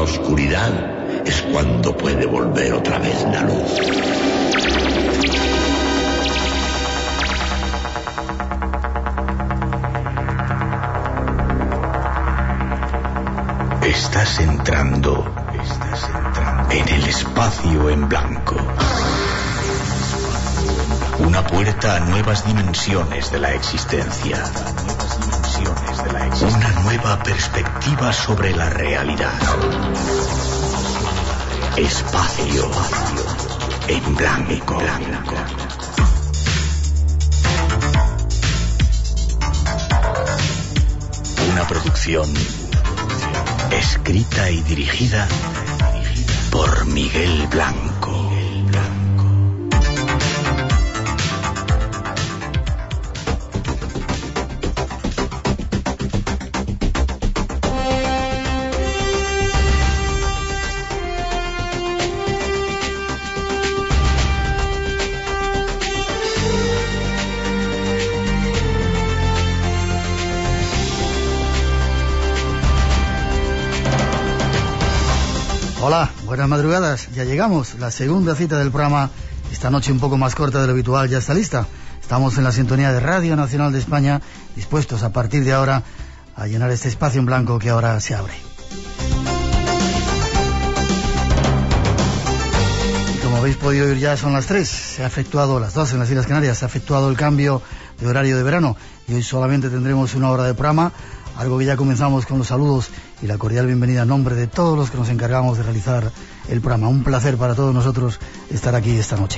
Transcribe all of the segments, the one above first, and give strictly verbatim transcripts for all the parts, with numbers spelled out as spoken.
oscuridad es cuando puede volver otra vez la luz. Estás entrando, estás entrando en el espacio en blanco. Una puerta a nuevas dimensiones de la existencia. Una nueva perspectiva sobre la realidad. Espacio en blanco. Una producción escrita y dirigida por Miguel Blanco. Hola, buenas madrugadas, ya llegamos, la segunda cita del programa, esta noche un poco más corta de lo habitual, ya está lista. Estamos en la sintonía de Radio Nacional de España, dispuestos a partir de ahora a llenar este espacio en blanco que ahora se abre. Y como habéis podido oír, ya son las tres, se ha efectuado, las dos en las Islas Canarias, se ha efectuado el cambio de horario de verano y hoy solamente tendremos una hora de programa, algo que ya comenzamos con los saludos y la cordial bienvenida en nombre de todos los que nos encargamos de realizar el programa. Un placer para todos nosotros estar aquí esta noche.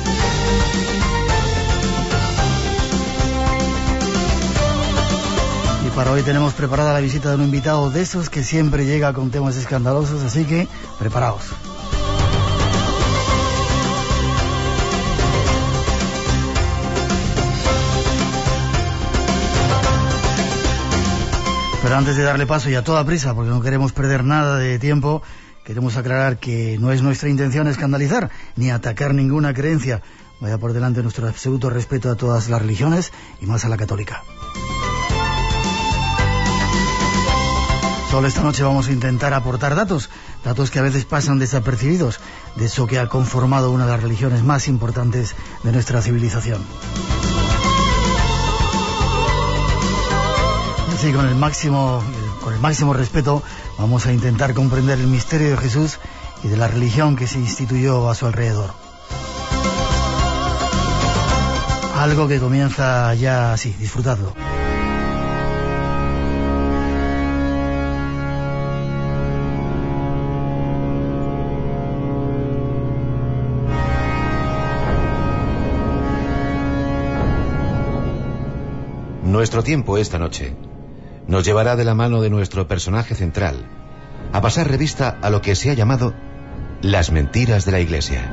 Y para hoy tenemos preparada la visita de un invitado de esos que siempre llega con temas escandalosos, así que preparaos. Pero antes de darle paso y a toda prisa, porque no queremos perder nada de tiempo, queremos aclarar que no es nuestra intención escandalizar ni atacar ninguna creencia. Vaya por delante nuestro absoluto respeto a todas las religiones y más a la católica. Solo esta noche vamos a intentar aportar datos, datos que a veces pasan desapercibidos, de eso que ha conformado una de las religiones más importantes de nuestra civilización. Sí, con el máximo, con el máximo respeto vamos a intentar comprender el misterio de Jesús y de la religión que se instituyó a su alrededor. Algo que comienza ya así, disfrutadlo. Nuestro tiempo esta noche nos llevará de la mano de nuestro personaje central a pasar revista a lo que se ha llamado las mentiras de la Iglesia.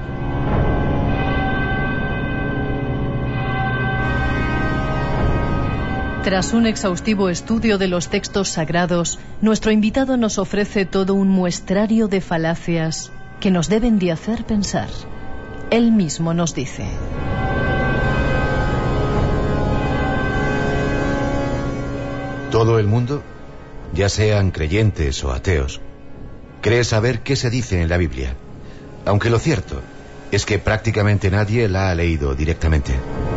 Tras un exhaustivo estudio de los textos sagrados, nuestro invitado nos ofrece todo un muestrario de falacias que nos deben de hacer pensar. Él mismo nos dice: todo el mundo, ya sean creyentes o ateos, cree saber qué se dice en la Biblia, aunque lo cierto es que prácticamente nadie la ha leído directamente.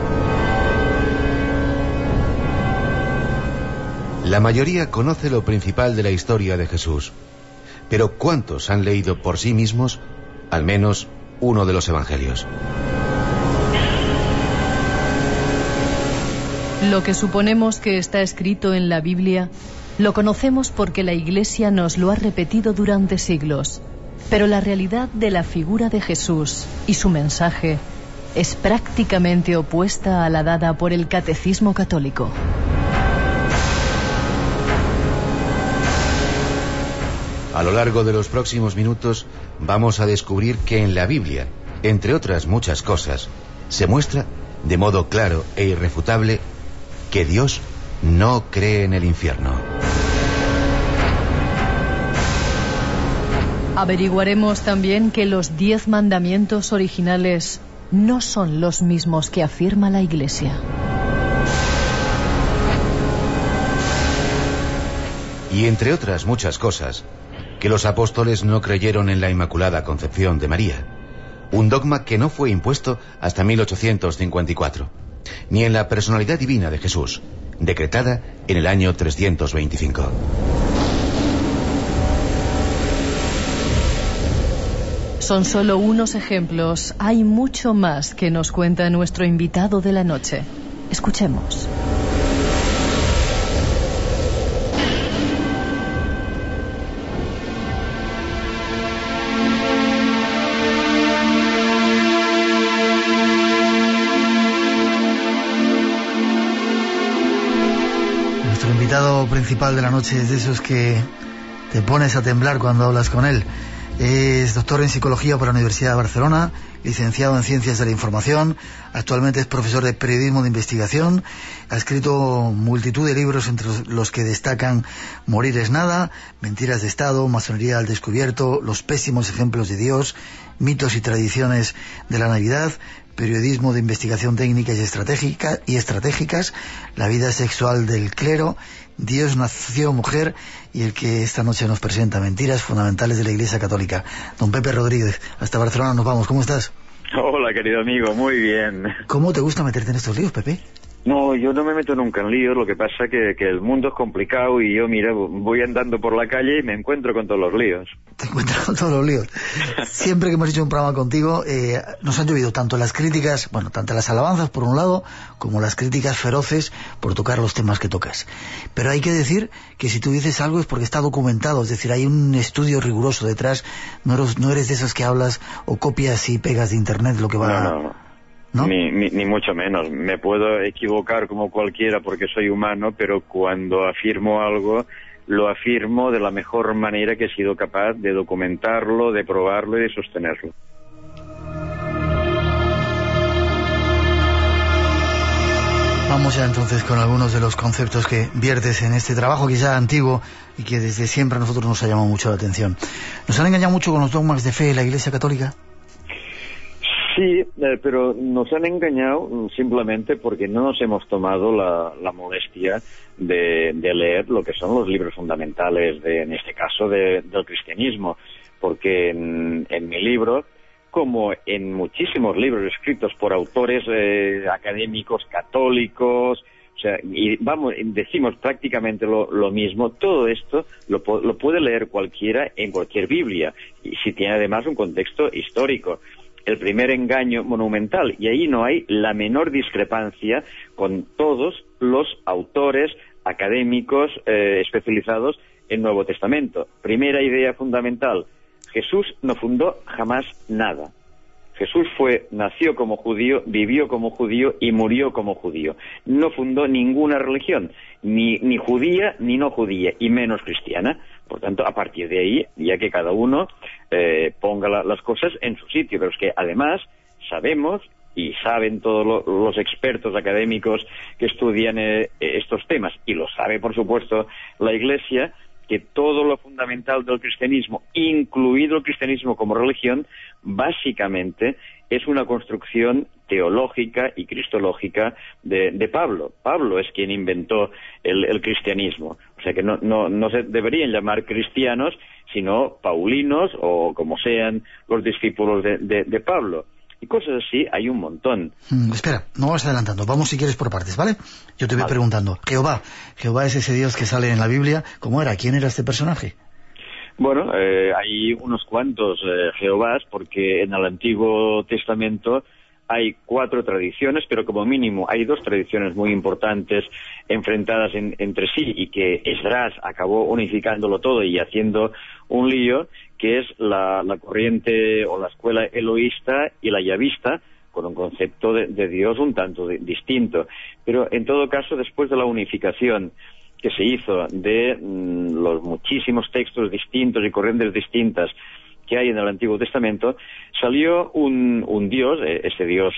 La mayoría conoce lo principal de la historia de Jesús, pero ¿cuántos han leído por sí mismos al menos uno de los evangelios? Lo que suponemos que está escrito en la Biblia, lo conocemos porque la Iglesia nos lo ha repetido durante siglos. Pero la realidad de la figura de Jesús y su mensaje es prácticamente opuesta a la dada por el Catecismo Católico. A lo largo de los próximos minutos vamos a descubrir que en la Biblia, entre otras muchas cosas, se muestra de modo claro e irrefutable que Dios no cree en el infierno. Averiguaremos también que los diez mandamientos originales no son los mismos que afirma la Iglesia. Y entre otras muchas cosas, que los apóstoles no creyeron en la Inmaculada Concepción de María, un dogma que no fue impuesto hasta mil ochocientos cincuenta y cuatro, ni en la personalidad divina de Jesús, decretada en el año trescientos veinticinco. Son solo unos ejemplos. Hay mucho más que nos cuenta nuestro invitado de la noche. Escuchemos. Nuestro invitado principal de la noche es de esos que te pones a temblar cuando hablas con él. Es doctor en Psicología por la Universidad de Barcelona, licenciado en Ciencias de la Información, actualmente es profesor de Periodismo de Investigación, ha escrito multitud de libros entre los que destacan Morir es nada, Mentiras de Estado, Masonería al descubierto, Los pésimos ejemplos de Dios, Mitos y tradiciones de la Navidad, Periodismo de Investigación técnica y estratégica y estratégicas, La vida sexual del clero, Dios nació mujer y el que esta noche nos presenta Mentiras fundamentales de la Iglesia Católica. Don Pepe Rodríguez, hasta Barcelona nos vamos. ¿Cómo estás? Hola, querido amigo, muy bien. ¿Cómo te gusta meterte en estos líos, Pepe? No, yo no me meto nunca en líos, lo que pasa que, que el mundo es complicado y yo, mira, voy andando por la calle y me encuentro con todos los líos. Te encuentras con todos los líos. Siempre que hemos hecho un programa contigo, eh, nos han llovido tanto las críticas, bueno, tanto las alabanzas por un lado, como las críticas feroces por tocar los temas que tocas. Pero hay que decir que si tú dices algo es porque está documentado, es decir, hay un estudio riguroso detrás, no eres, no eres de esos que hablas o copias y pegas de internet lo que va... No, no, no. ¿No? Ni, ni, ni mucho menos. Me puedo equivocar como cualquiera porque soy humano, pero cuando afirmo algo, lo afirmo de la mejor manera que he sido capaz de documentarlo, de probarlo y de sostenerlo. Vamos ya entonces con algunos de los conceptos que viertes en este trabajo quizá antiguo y que desde siempre a nosotros nos ha llamado mucho la atención. ¿Nos han engañado mucho con los dogmas de fe de la Iglesia Católica? Sí, eh, pero nos han engañado simplemente porque no nos hemos tomado la, la molestia de, de leer lo que son los libros fundamentales, de, en este caso, de, del cristianismo. Porque en, en mi libro, como en muchísimos libros escritos por autores eh, académicos católicos, o sea, y vamos, decimos prácticamente lo, lo mismo, todo esto lo, lo puede leer cualquiera en cualquier Biblia, y si tiene además un contexto histórico. El primer engaño monumental, y ahí no hay la menor discrepancia con todos los autores académicos eh, especializados en Nuevo Testamento. Primera idea fundamental: Jesús no fundó jamás nada. Jesús fue, nació como judío, vivió como judío y murió como judío. No fundó ninguna religión, ni, ni judía ni no judía, y menos cristiana. Por tanto, a partir de ahí, ya que cada uno eh, ponga la, las cosas en su sitio. Pero es que además sabemos, y saben todos lo, los expertos académicos que estudian eh, estos temas, y lo sabe por supuesto la Iglesia, que todo lo fundamental del cristianismo, incluido el cristianismo como religión, básicamente es una construcción teológica y cristológica de, de Pablo. Pablo es quien inventó el, el cristianismo. O sea que no, no, no se deberían llamar cristianos, sino paulinos o como sean los discípulos de, de, de Pablo. Y cosas así hay un montón. Mm, espera, no vas adelantando. Vamos si quieres por partes, ¿vale? Yo te voy vale. preguntando. Jehová. Jehová es ese Dios que sale en la Biblia. ¿Cómo era? ¿Quién era este personaje? Bueno, eh, hay unos cuantos eh, Jehovás, porque en el Antiguo Testamento hay cuatro tradiciones, pero como mínimo hay dos tradiciones muy importantes enfrentadas en, entre sí, y que Esdras acabó unificándolo todo y haciendo un lío, que es la, la corriente o la escuela eloísta y la yavista, con un concepto de, de Dios un tanto de, distinto. Pero en todo caso, después de la unificación que se hizo de mmm, los muchísimos textos distintos y corrientes distintas que hay en el Antiguo Testamento, salió un, un Dios, eh, ese Dios,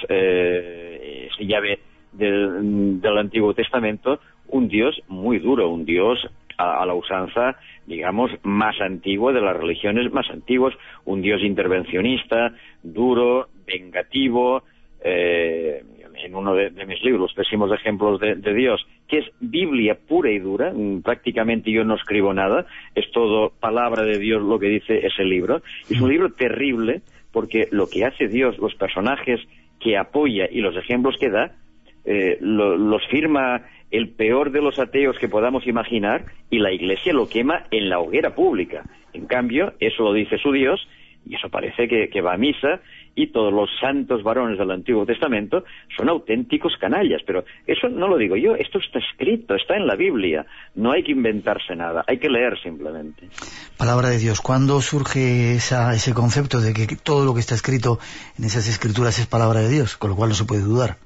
eh, ese Yahvé del, del Antiguo Testamento, un Dios muy duro, un Dios a, a la usanza, digamos, más antigua de las religiones más antiguas, un Dios intervencionista, duro, vengativo. Eh, en uno de, de mis libros, Pésimos ejemplos de, de Dios, que es Biblia pura y dura. Prácticamente yo no escribo nada, es todo palabra de Dios lo que dice ese libro. Es un libro terrible porque lo que hace Dios, los personajes que apoya y los ejemplos que da, eh, lo, los firma el peor de los ateos que podamos imaginar, y la Iglesia lo quema en la hoguera pública. En cambio, eso lo dice su Dios, y eso parece que, que va a misa, y todos los santos varones del Antiguo Testamento son auténticos canallas. Pero eso no lo digo yo, esto está escrito, está en la Biblia. No hay que inventarse nada, hay que leer simplemente. Palabra de Dios. ¿Cuándo surge esa, ese concepto de que todo lo que está escrito en esas escrituras es palabra de Dios, con lo cual no se puede dudar?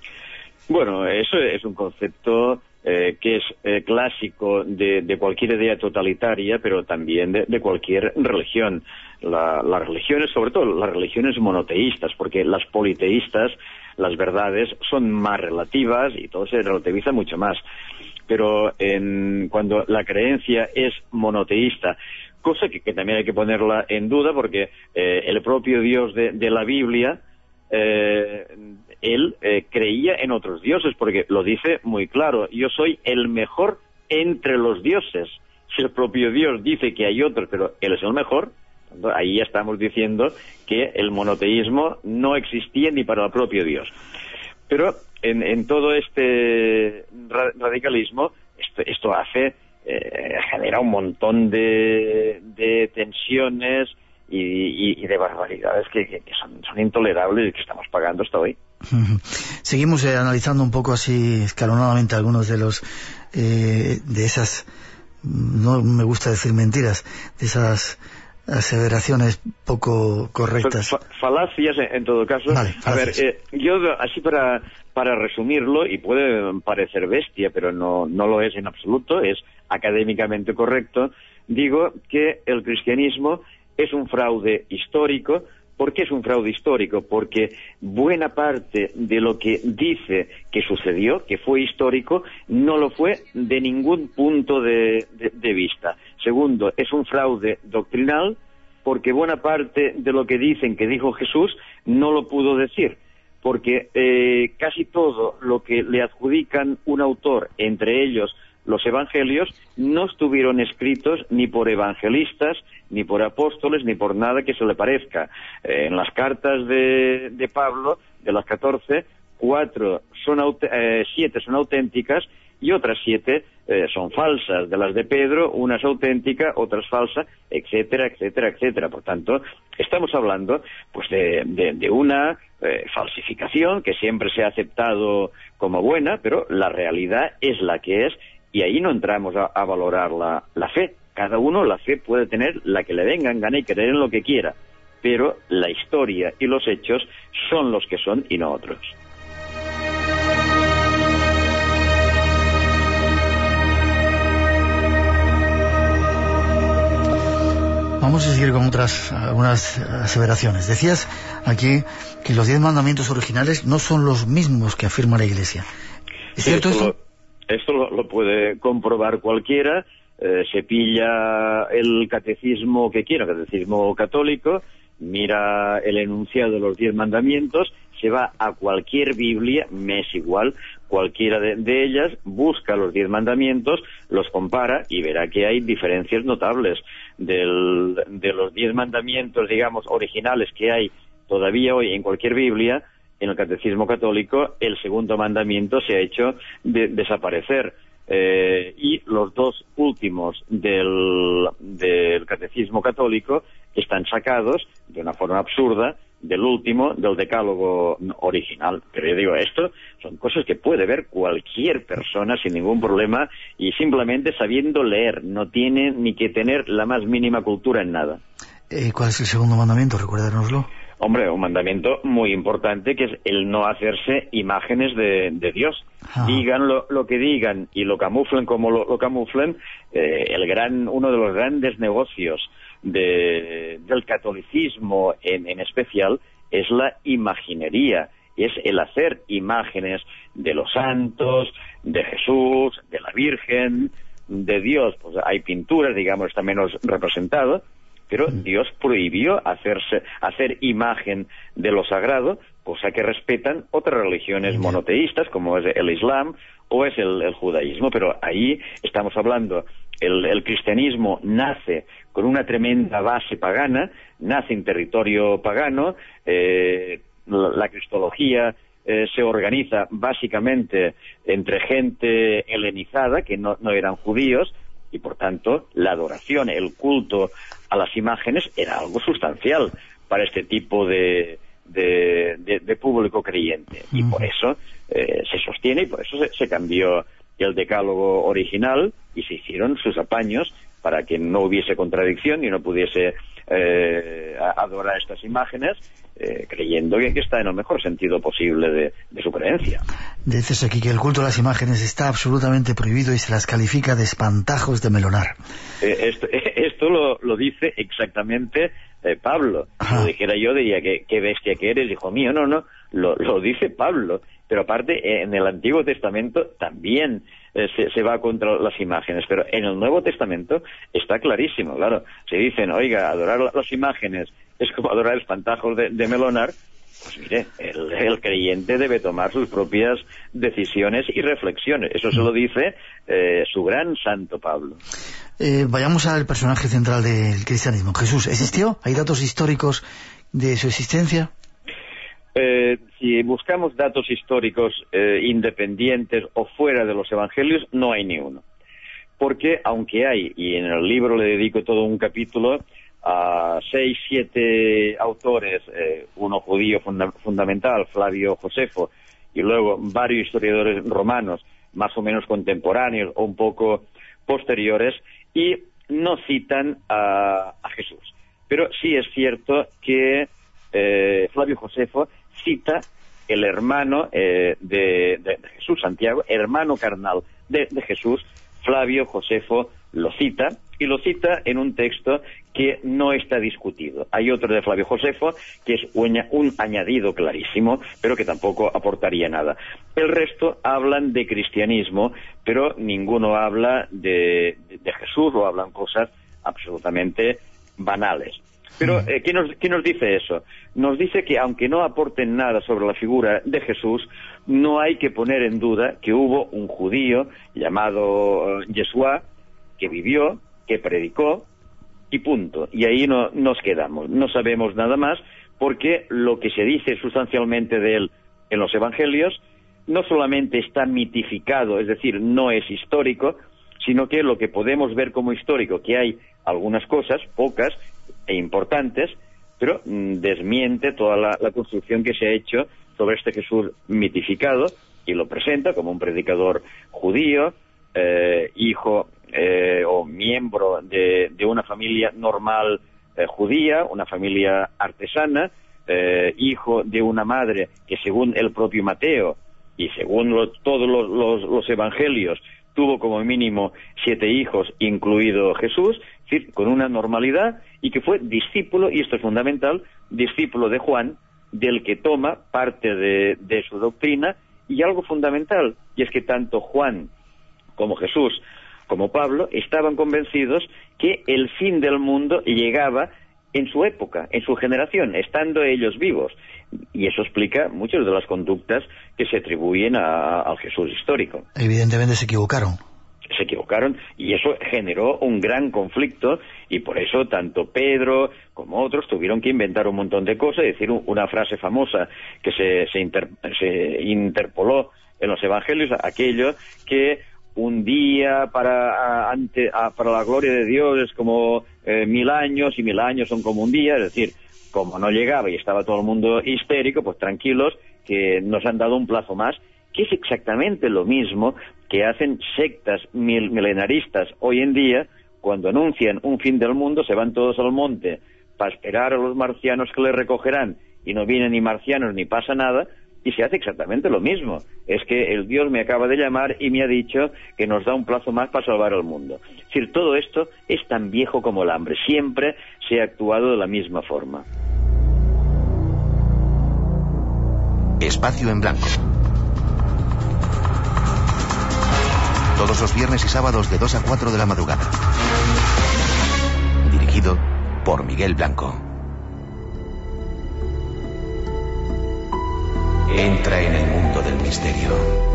Bueno, eso es un concepto eh, que es eh, clásico de, de cualquier idea totalitaria, pero también de, de cualquier religión. La, las religiones, sobre todo las religiones monoteístas, porque las politeístas, las verdades son más relativas y todo se relativiza mucho más. Pero en, cuando la creencia es monoteísta, cosa que, que también hay que ponerla en duda, porque eh, el propio Dios de, de la Biblia, eh, él eh, creía en otros dioses, porque lo dice muy claro: yo soy el mejor entre los dioses. Si el propio Dios dice que hay otros, pero él es el mejor, ahí ya estamos diciendo que el monoteísmo no existía ni para el propio Dios. Pero en, en todo este ra radicalismo, esto, esto hace, eh, genera un montón de, de tensiones y, y, y de barbaridades que, que, que son, son intolerables y que estamos pagando hasta hoy. Seguimos eh, analizando un poco así escalonadamente algunos de los eh, de esas, no me gusta decir mentiras, de esas aseveraciones poco correctas. Fa falacias, en todo caso. Vale, a ver, eh, yo así para para resumirlo, y puede parecer bestia, pero no, no lo es en absoluto, es académicamente correcto, digo que el cristianismo es un fraude histórico. ¿Por qué es un fraude histórico? Porque buena parte de lo que dice que sucedió, que fue histórico, no lo fue de ningún punto de, de, de vista. Segundo, es un fraude doctrinal, porque buena parte de lo que dicen que dijo Jesús no lo pudo decir, porque eh, casi todo lo que le adjudican un autor, entre ellos los evangelios, no estuvieron escritos ni por evangelistas, ni por apóstoles, ni por nada que se le parezca. Eh, en las cartas de, de Pablo, de las catorce, cuatro son eh, siete son auténticas y otras siete eh, son falsas. De las de Pedro, una es auténtica, otra es falsa, etcétera, etcétera, etcétera. Por tanto, estamos hablando pues de, de, de una eh, falsificación que siempre se ha aceptado como buena, pero la realidad es la que es, y ahí no entramos a, a valorar la, la fe. Cada uno la fe puede tener la que le venga en gana y creer en lo que quiera, pero la historia y los hechos son los que son y no otros. Vamos a seguir con otras algunas aseveraciones. Decías aquí que los diez mandamientos originales no son los mismos que afirma la Iglesia. ¿Es sí, cierto esto? esto? Lo, esto lo, lo puede comprobar cualquiera. Eh, se pilla el catecismo que quiera, catecismo católico, mira el enunciado de los diez mandamientos, se va a cualquier Biblia, me es igual, cualquiera de, de ellas, busca los diez mandamientos, los compara y verá que hay diferencias notables. Del, de los diez mandamientos, digamos, originales que hay todavía hoy en cualquier Biblia, en el catecismo católico, el segundo mandamiento se ha hecho de, desaparecer. Eh, y los dos últimos del, del catecismo católico están sacados de una forma absurda del último, del decálogo original. Pero yo digo, esto son cosas que puede ver cualquier persona sin ningún problema y simplemente sabiendo leer. No tiene ni que tener la más mínima cultura en nada. Eh, ¿Cuál es el segundo mandamiento? Recuérdanoslo. Hombre, un mandamiento muy importante, que es el no hacerse imágenes de, de Dios. Ah. Digan lo, lo que digan y lo camuflen como lo, lo camuflen, eh, el gran, uno de los grandes negocios de, del catolicismo en, en especial es la imaginería, es el hacer imágenes de los santos, de Jesús, de la Virgen, de Dios. Pues hay pinturas, digamos, está menos representado, pero Dios prohibió hacerse, hacer imagen de lo sagrado, cosa que respetan otras religiones monoteístas, como es el Islam o es el, el judaísmo, pero ahí estamos hablando, el, el cristianismo nace con una tremenda base pagana, nace en territorio pagano, eh, la, la cristología eh, se organiza básicamente entre gente helenizada, que no, no eran judíos, y por tanto la adoración, el culto a las imágenes era algo sustancial para este tipo de, de, de, de público creyente, y por eso eh, se sostiene, y por eso se, se cambió el decálogo original y se hicieron sus apaños para que no hubiese contradicción y no pudiese eh, adorar estas imágenes, eh, creyendo que está en el mejor sentido posible de, de su creencia. Dices aquí que el culto a las imágenes está absolutamente prohibido y se las califica de espantajos de melonar. Eh, esto, esto lo, lo dice exactamente eh, Pablo. Si lo dijera yo, diría que qué bestia que eres, hijo mío. No, no, lo, lo dice Pablo. Pero aparte, en el Antiguo Testamento también eh, se, se va contra las imágenes, pero en el Nuevo Testamento está clarísimo, claro. Se dicen, oiga, adorar las imágenes es como adorar espantajos de, de melonar. Pues mire, el, el creyente debe tomar sus propias decisiones y reflexiones. Eso se lo dice eh, su gran santo Pablo. Eh, vayamos al personaje central del cristianismo. Jesús, ¿existió? ¿Hay datos históricos de su existencia? Eh, si buscamos datos históricos eh, independientes o fuera de los evangelios, no hay ni uno. Porque aunque hay, y en el libro le dedico todo un capítulo a seis, siete autores, eh, uno judío funda fundamental, Flavio Josefo, y luego varios historiadores romanos, más o menos contemporáneos o un poco posteriores, y no citan a, a Jesús. Pero sí es cierto que eh, Flavio Josefo cita el hermano eh, de, de, de Jesús, Santiago, hermano carnal de, de Jesús. Flavio Josefo lo cita, y lo cita en un texto que no está discutido. Hay otro de Flavio Josefo que es un, un añadido clarísimo, pero que tampoco aportaría nada. El resto hablan de cristianismo, pero ninguno habla de, de, de Jesús, o hablan cosas absolutamente banales. Pero, eh, ¿qué nos, ¿qué nos dice eso? Nos dice que, aunque no aporten nada sobre la figura de Jesús, no hay que poner en duda que hubo un judío llamado Yeshua, que vivió, que predicó, y punto. Y ahí no, nos quedamos. No sabemos nada más, porque lo que se dice sustancialmente de él en los evangelios no solamente está mitificado, es decir, no es histórico, sino que lo que podemos ver como histórico, que hay algunas cosas, pocas e importantes, pero mm, desmiente toda la, la construcción que se ha hecho sobre este Jesús mitificado, y lo presenta como un predicador judío, eh, hijo eh, o miembro de, de una familia normal eh, judía, una familia artesana, eh, hijo de una madre que, según el propio Mateo y según lo, todos los, los, los evangelios, tuvo como mínimo siete hijos, incluido Jesús, es decir, con una normalidad, y que fue discípulo, y esto es fundamental, discípulo de Juan, del que toma parte de, de su doctrina, y algo fundamental, y es que tanto Juan como Jesús como Pablo estaban convencidos que el fin del mundo llegaba en su época, en su generación, estando ellos vivos. Y eso explica muchas de las conductas que se atribuyen a, al Jesús histórico. Evidentemente se equivocaron. Se equivocaron, y eso generó un gran conflicto, y por eso tanto Pedro como otros tuvieron que inventar un montón de cosas, y decir una frase famosa que se, se, inter, se interpoló en los evangelios, aquello que un día para, a, ante, a, para la gloria de Dios es como eh, mil años, y mil años son como un día. Es decir, como no llegaba y estaba todo el mundo histérico, pues tranquilos, que nos han dado un plazo más, que es exactamente lo mismo que hacen sectas mil, milenaristas hoy en día. Cuando anuncian un fin del mundo, se van todos al monte para esperar a los marcianos que les recogerán, y no vienen ni marcianos ni pasa nada, y se hace exactamente lo mismo. Es que el Dios me acaba de llamar y me ha dicho que nos da un plazo más para salvar al mundo. Es decir, todo esto es tan viejo como el hambre. Siempre se ha actuado de la misma forma. Espacio en Blanco. Todos los viernes y sábados de dos a cuatro de la madrugada. Dirigido por Miguel Blanco. Entra en el mundo del misterio.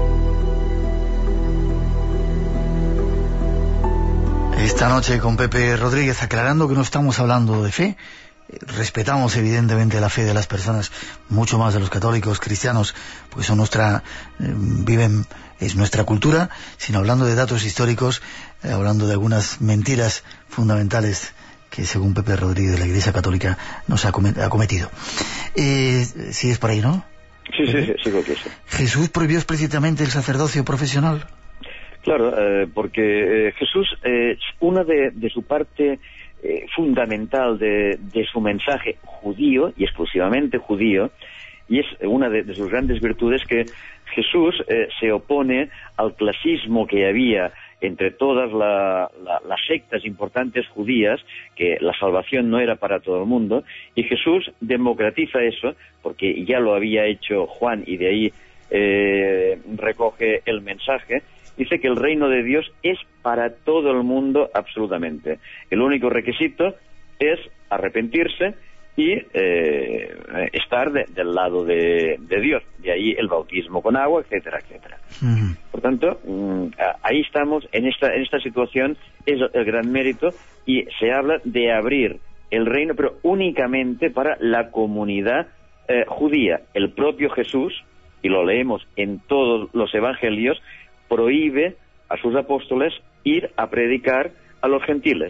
Esta noche con Pepe Rodríguez, aclarando que no estamos hablando de fe. Respetamos evidentemente la fe de las personas, mucho más de los católicos, cristianos, porque son nuestra, eh, viven, es nuestra cultura, sino hablando de datos históricos, eh, hablando de algunas mentiras fundamentales que según Pepe Rodríguez la Iglesia Católica nos ha, comet ha cometido. Eh, ¿Sigues por ahí, no? Sí, sí, sí, sigo aquí, sí. ¿Jesús prohibió explícitamente el sacerdocio profesional? Claro, eh, porque eh, Jesús, eh, una de, de su parte eh, fundamental de, de su mensaje judío, y exclusivamente judío, y es una de, de sus grandes virtudes, que Jesús eh, se opone al clasismo que había entre todas la, la, las sectas importantes judías, que la salvación no era para todo el mundo, y Jesús democratiza eso, porque ya lo había hecho Juan, y de ahí eh, recoge el mensaje. Dice que el reino de Dios es para todo el mundo absolutamente. El único requisito es arrepentirse y eh, estar de, del lado de, de Dios. De ahí el bautismo con agua, etcétera, etcétera. Uh-huh. Por tanto, mmm, ahí estamos, en esta, en esta situación, es el gran mérito, y se habla de abrir el reino, pero únicamente para la comunidad eh, judía. El propio Jesús, y lo leemos en todos los evangelios, prohíbe a sus apóstoles ir a predicar a los gentiles.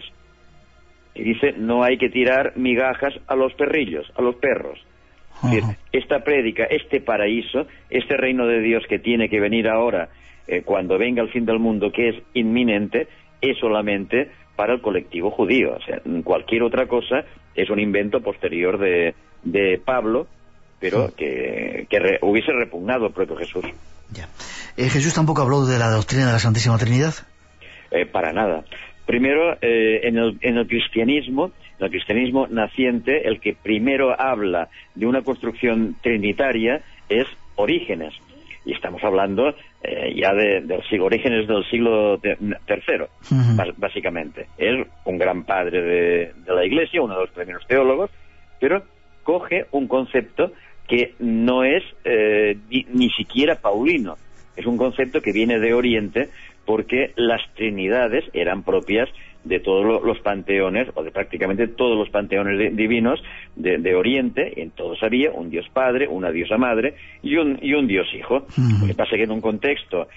Y dice, no hay que tirar migajas a los perrillos, a los perros. Uh-huh. Es decir, esta prédica, este paraíso, este reino de Dios que tiene que venir ahora, eh, cuando venga el fin del mundo, que es inminente, es solamente para el colectivo judío. O sea, cualquier otra cosa es un invento posterior de, de Pablo, pero que, que re, hubiese repugnado al propio Jesús. Ya. Eh, ¿Jesús tampoco habló de la doctrina de la Santísima Trinidad? Eh, para nada. Primero, eh, en, el, en el cristianismo, en el cristianismo naciente, el que primero habla de una construcción trinitaria es Orígenes. Y estamos hablando eh, ya de, de los orígenes del siglo tercero, uh-huh. básicamente. Es un gran padre de, de la Iglesia, uno de los primeros teólogos, pero coge un concepto que no es eh, ni, ni siquiera paulino. Es un concepto que viene de Oriente, porque las trinidades eran propias de todos los panteones, o de prácticamente todos los panteones de, divinos de, de Oriente. En todos había un Dios Padre, una Diosa Madre y un, y un Dios Hijo. Uh-huh. Lo que pasa es que en un contexto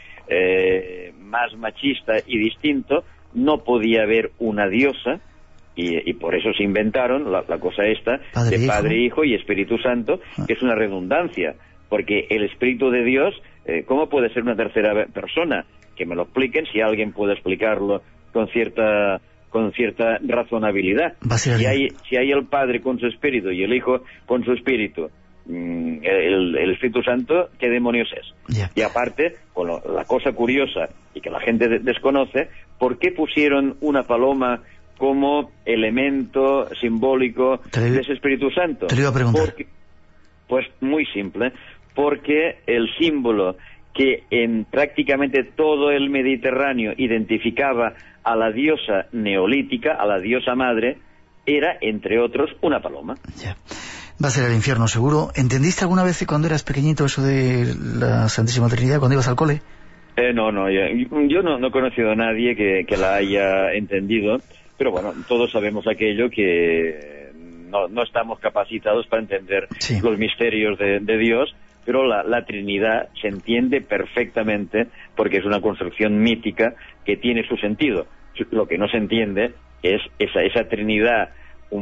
eh, más machista y distinto no podía haber una diosa, y, y por eso se inventaron la, la cosa esta padre, de Padre, Hijo y Espíritu Santo, que es una redundancia, porque el Espíritu de Dios, eh, ¿cómo puede ser una tercera persona? Que me lo expliquen, si alguien puede explicarlo con cierta con cierta razonabilidad. Si hay, si hay el Padre con su Espíritu y el Hijo con su Espíritu, mmm, el, el Espíritu Santo, ¿qué demonios es? Yeah. Y aparte, con lo, la cosa curiosa y que la gente de, desconoce, ¿por qué pusieron una paloma como elemento simbólico te de ese Espíritu Santo? Te lo iba a preguntar. Porque, pues muy simple, porque el símbolo que en prácticamente todo el Mediterráneo identificaba a la diosa neolítica, a la diosa madre, era, entre otros, una paloma. Ya. Va a ser el infierno, seguro. ¿Entendiste alguna vez cuando eras pequeñito eso de la Santísima Trinidad, cuando ibas al cole? Eh, no, no, yo, yo no, no he conocido a nadie que, que la haya entendido, pero bueno, todos sabemos aquello que no, no estamos capacitados para entender sí. los misterios de, de Dios, pero la, la Trinidad se entiende perfectamente porque es una construcción mítica que tiene su sentido. Lo que no se entiende es esa, esa Trinidad un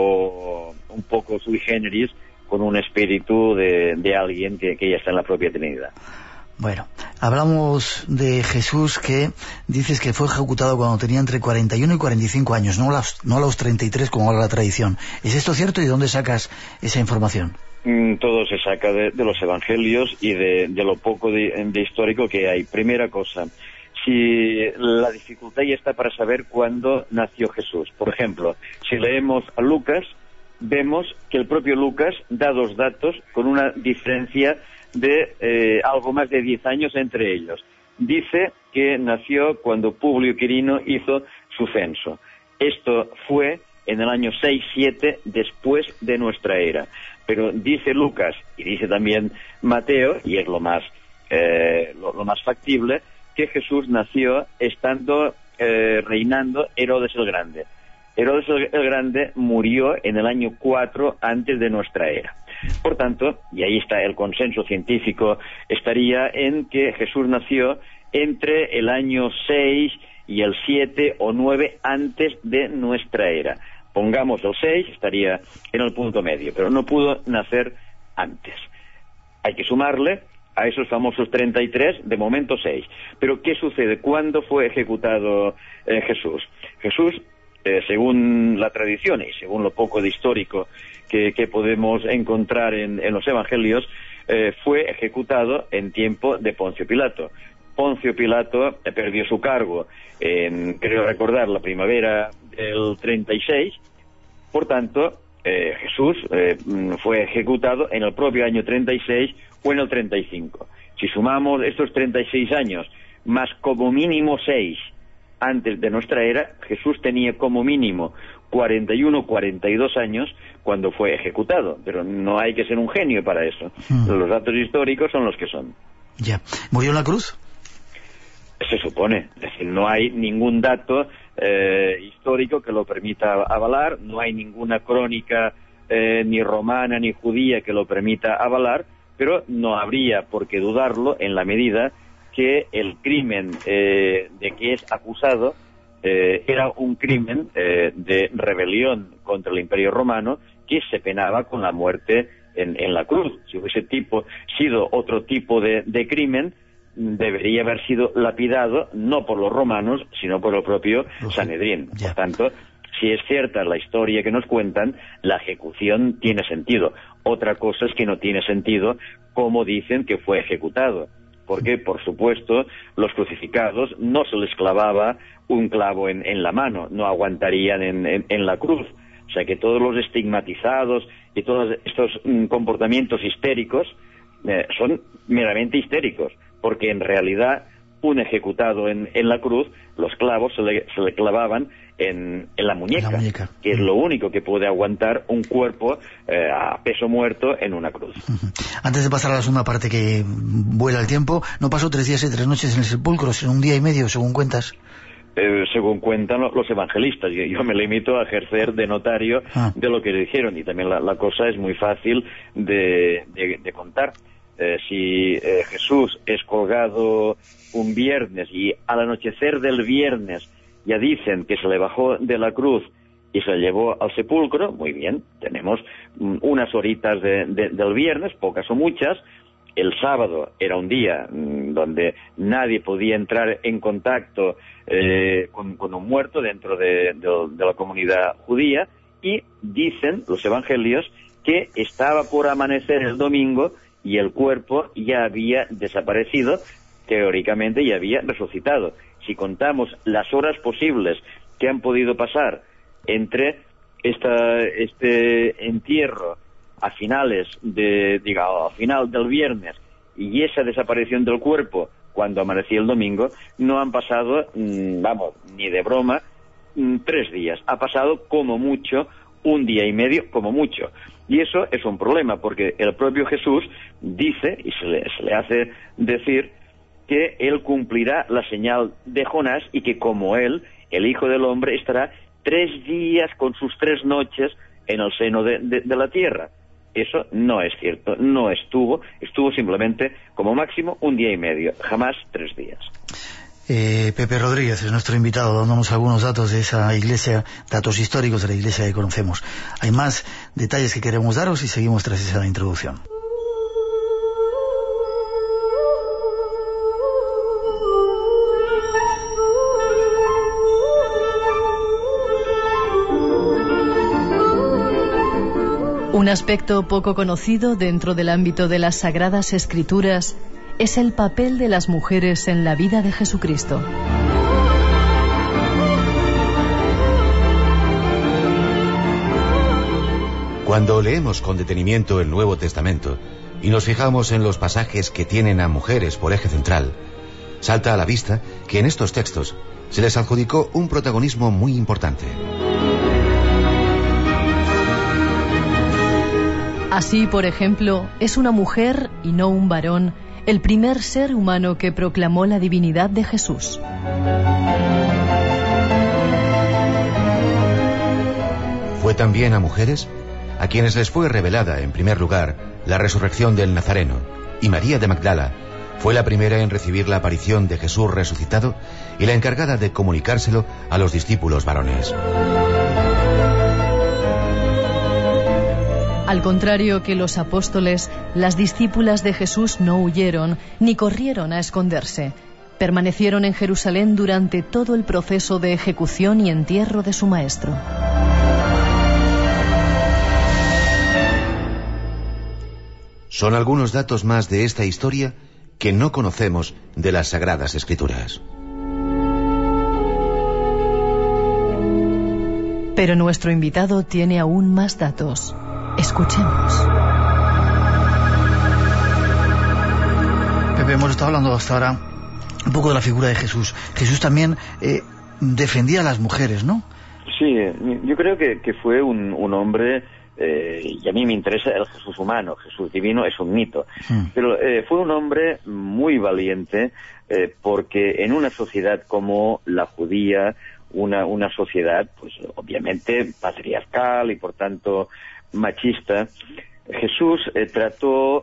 poco, un poco sui generis, con un espíritu de, de alguien que, que ya está en la propia Trinidad. Bueno, hablamos de Jesús, que dices que fue ejecutado cuando tenía entre cuarenta y uno y cuarenta y cinco años, no a los, no a los treinta y tres como habla la tradición. ¿Es esto cierto y de dónde sacas esa información? Todo se saca de, de los evangelios y de, de lo poco de, de histórico que hay. Primera cosa, si la dificultad ya está para saber cuándo nació Jesús. Por ejemplo, si leemos a Lucas, vemos que el propio Lucas da dos datos con una diferencia de eh, algo más de diez años entre ellos. Dice que nació cuando Publio Quirino hizo su censo. Esto fue en el año seis siete después de nuestra era. Pero dice Lucas y dice también Mateo, y es lo más eh, lo, lo más factible, que Jesús nació estando eh, reinando Herodes el Grande. Herodes el Grande murió en el año cuatro antes de nuestra era. Por tanto, y ahí está el consenso científico, estaría en que Jesús nació entre el año seis y el siete o nueve antes de nuestra era. Pongamos el seis, estaría en el punto medio, pero no pudo nacer antes. Hay que sumarle a esos famosos treinta y tres, de momento seis. Pero ¿qué sucede? ¿Cuándo fue ejecutado eh, Jesús? Jesús, eh, según la tradición y según lo poco de histórico que, que podemos encontrar en, en los evangelios, eh, fue ejecutado en tiempo de Poncio Pilato. Poncio Pilato eh, perdió su cargo en, creo recordar, la primavera del treinta y seis. Por tanto, eh, Jesús eh, fue ejecutado en el propio año treinta y seis o en el treinta y cinco. Si sumamos estos treinta y seis años, más como mínimo seis antes de nuestra era, Jesús tenía como mínimo cuarenta y uno, cuarenta y dos años cuando fue ejecutado. Pero no hay que ser un genio para eso. Mm. Los datos históricos son los que son. Ya. ¿Murió en la cruz? Se supone. Es decir, no hay ningún dato eh, histórico que lo permita avalar, no hay ninguna crónica eh, ni romana ni judía que lo permita avalar, pero no habría por qué dudarlo en la medida que el crimen eh, de que es acusado eh, era un crimen eh, de rebelión contra el Imperio Romano que se penaba con la muerte en, en la cruz. Si hubiese tipo, sido otro tipo de, de crimen, debería haber sido lapidado no por los romanos, sino por el propio Sanedrín. Por tanto, si es cierta la historia que nos cuentan, la ejecución tiene sentido. Otra cosa es que no tiene sentido cómo dicen que fue ejecutado, porque, por supuesto, los crucificados no se les clavaba un clavo en, en la mano, no aguantarían en, en, en la cruz. O sea que todos los estigmatizados y todos estos mm, comportamientos histéricos eh, son meramente histéricos, porque en realidad un ejecutado en, en la cruz, los clavos se le, se le clavaban en, en la muñeca, la muñeca, que es lo único que puede aguantar un cuerpo eh, a peso muerto en una cruz. Uh-huh. Antes de pasar a la segunda parte, que vuela el tiempo, no pasó tres días y tres noches en el sepulcro, sino un día y medio, según cuentas. Eh, según cuentan los evangelistas. Yo, yo me limito a ejercer de notario ah. de lo que dijeron, y también la, la cosa es muy fácil de, de, de contar. Eh, si eh, Jesús es colgado un viernes y al anochecer del viernes ya dicen que se le bajó de la cruz y se le llevó al sepulcro, muy bien, tenemos mm, unas horitas de, de, del viernes, pocas o muchas. El sábado era un día mm, donde nadie podía entrar en contacto eh, con, con un muerto dentro de, de, de la comunidad judía, y dicen los evangelios que estaba por amanecer el domingo y el cuerpo ya había desaparecido, teóricamente ya había resucitado. Si contamos las horas posibles que han podido pasar entre esta, este entierro a finales de, digamos, a final del viernes y esa desaparición del cuerpo cuando amanecía el domingo, no han pasado, vamos, ni de broma, tres días. Ha pasado como mucho un día y medio, como mucho. Y eso es un problema, porque el propio Jesús dice, y se le, se le hace decir, que él cumplirá la señal de Jonás y que como él, el Hijo del Hombre, estará tres días con sus tres noches en el seno de, de, de la tierra. Eso no es cierto, no estuvo, estuvo simplemente como máximo un día y medio, jamás tres días. Eh, Pepe Rodríguez es nuestro invitado, dándonos algunos datos de esa iglesia, datos históricos de la iglesia que conocemos. Hay más detalles que queremos daros y seguimos tras esa introducción. Un aspecto poco conocido dentro del ámbito de las Sagradas Escrituras es el papel de las mujeres en la vida de Jesucristo. Cuando leemos con detenimiento el Nuevo Testamento y nos fijamos en los pasajes que tienen a mujeres por eje central, salta a la vista que en estos textos se les adjudicó un protagonismo muy importante. Así, por ejemplo, es una mujer y no un varón el primer ser humano que proclamó la divinidad de Jesús. Fue también a mujeres a quienes les fue revelada, en primer lugar, la resurrección del Nazareno, y María de Magdala fue la primera en recibir la aparición de Jesús resucitado y la encargada de comunicárselo a los discípulos varones. Al contrario que los apóstoles, las discípulas de Jesús no huyeron ni corrieron a esconderse. Permanecieron en Jerusalén durante todo el proceso de ejecución y entierro de su maestro. Son algunos datos más de esta historia que no conocemos de las Sagradas Escrituras. Pero nuestro invitado tiene aún más datos. Escuchemos. Pepe, hemos estado hablando hasta ahora un poco de la figura de Jesús. Jesús también eh, defendía a las mujeres, ¿no? Sí, yo creo que, que fue un, un hombre... Eh, y a mí me interesa el Jesús humano. Jesús divino es un mito, mm. pero eh, fue un hombre muy valiente, eh, porque en una sociedad como la judía, una, una sociedad pues obviamente patriarcal y por tanto machista, Jesús eh, trató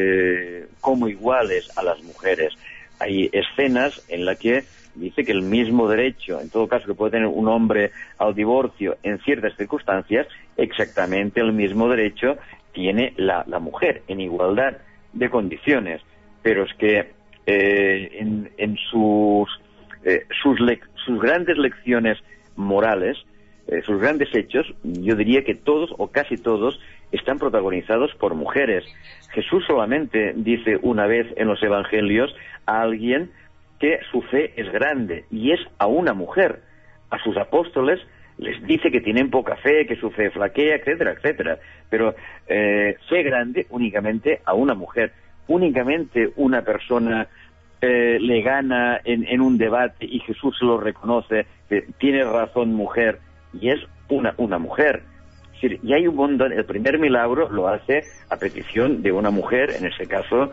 eh, como iguales a las mujeres. Hay escenas en las que dice que el mismo derecho, en todo caso, que puede tener un hombre al divorcio en ciertas circunstancias, exactamente el mismo derecho tiene la, la mujer, en igualdad de condiciones. Pero es que eh, en, en sus, eh, sus, le, sus grandes lecciones morales, eh, sus grandes hechos, yo diría que todos o casi todos están protagonizados por mujeres. Jesús solamente dice una vez en los evangelios a alguien que su fe es grande, y es a una mujer. A sus apóstoles les dice que tienen poca fe, que su fe flaquea, etcétera, etcétera. Pero eh, fe grande únicamente a una mujer. Únicamente una persona eh, le gana en, en un debate y Jesús se lo reconoce, que tiene razón mujer, y es una, una mujer. Es decir, y hay un montón. El primer milagro lo hace a petición de una mujer, en ese caso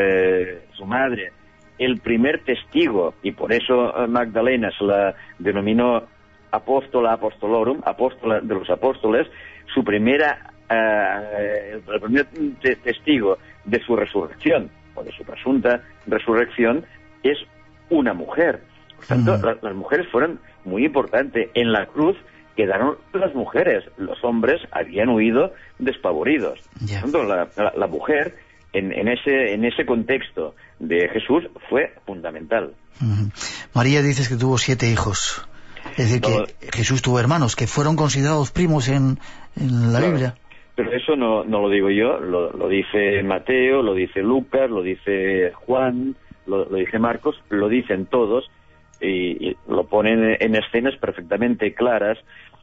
eh, su madre. El primer testigo, y por eso Magdalena se la denominó apóstola apostolorum, apóstola de los apóstoles, su primera, uh, el primer te testigo de su resurrección, o de su presunta resurrección, es una mujer. Por tanto, mm. la, las mujeres fueron muy importantes. En la cruz quedaron las mujeres, los hombres habían huido despavoridos. Yeah. Por tanto, la, la, la mujer, en, en, ese, en ese contexto de Jesús, fue fundamental. Uh-huh. María, dices que tuvo siete hijos. Es decir, que no, Jesús tuvo hermanos que fueron considerados primos en, en la claro, Biblia. Pero eso no, no lo digo yo, lo, lo dice Mateo, lo dice Lucas, lo dice Juan, lo, lo dice Marcos, lo dicen todos, y, y lo ponen en escenas perfectamente claras.